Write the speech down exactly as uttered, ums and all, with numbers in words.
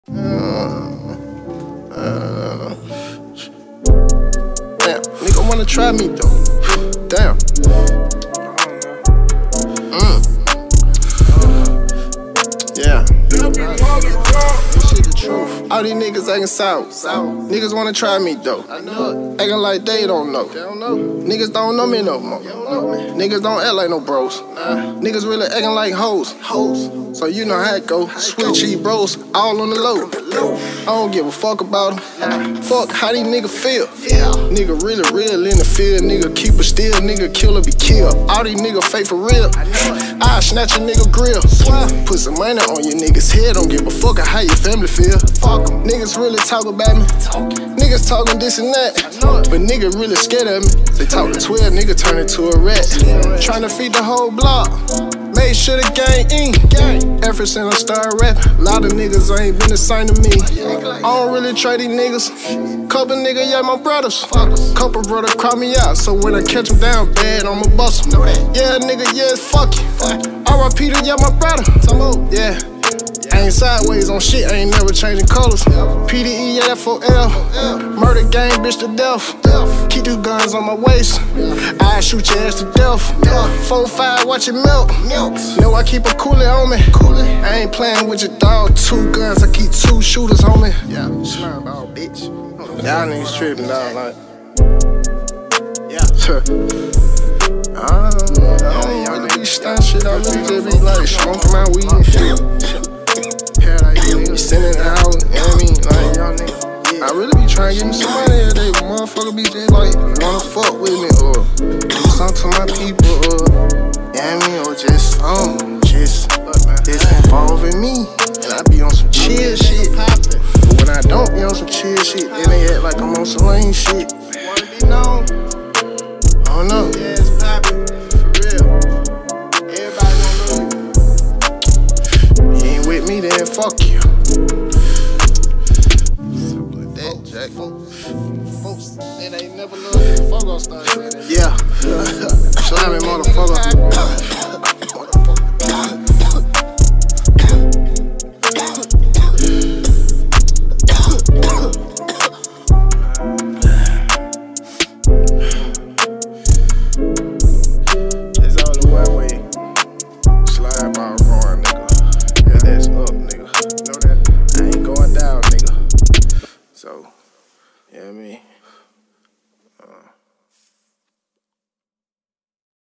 Uh, uh, damn, nigga wanna try me though. Damn. Mm. Yeah. This shit the truth. All these niggas acting sour. Niggas wanna try me though. I know it. Acting like they don't know. They don't know. Niggas don't know me no more. Niggas don't act like no bros. Nah. Niggas really acting like hoes. Hoes. So you know how it go. Switch cheap bros, all on the low. I don't give a fuck about them. Fuck how these niggas feel. Nigga really real in the field. Nigga keep it still. Nigga kill or be killed. All these niggas fake for real. I snatch a nigga grill. Put some money on your niggas' head. Don't give a fuck how your family feel. Fuck em. Niggas really talk about me. Niggas talking this and that. But nigga really scared of me. They talking twelve, nigga turn into a rat. Trying to feed the whole block. Made sure the gang in. Ever since I started rapping, a lot of niggas ain't been the same to me. I don't really trade these niggas. Couple niggas, yeah, my brothers. Couple brothers cry me out, so when I catch them down bad, I'ma bust them. Yeah, nigga, yeah, it's fuck you. R I P to, yeah, my brother. Yeah. I ain't sideways on shit, I ain't never changing colors. P D E, yeah, F O L. Murder gang, bitch to death. Keep these guns on my waist. I shoot your ass to death. four five, watch it melt. Know I keep a coolie on me. I ain't playing with your dog. Two guns, I keep two shooters on me. Yeah, slime about, bitch. Y'all niggas tripping, dog. Like, yeah. I don't know. I don't really be stunt shit. I really just be like smoking my weed and shit. Sending it out, you know what I mean? Like, y'all niggas. I really be trying to get me some money every day, but motherfucker be just like, wanna fuck with me, or do something to my people, or, you know what I mean? Or just, um, just, just involving me. And I be on some chill shit. But when I don't be on some chill shit, then they act like I'm on some lame shit. You wanna be known? I don't know. Yeah, it's poppin'. For real. Everybody gon' know you. You ain't with me, then fuck you. Jack. Folks, they ain't never loved me before I started. Yeah. Slimy motherfucker.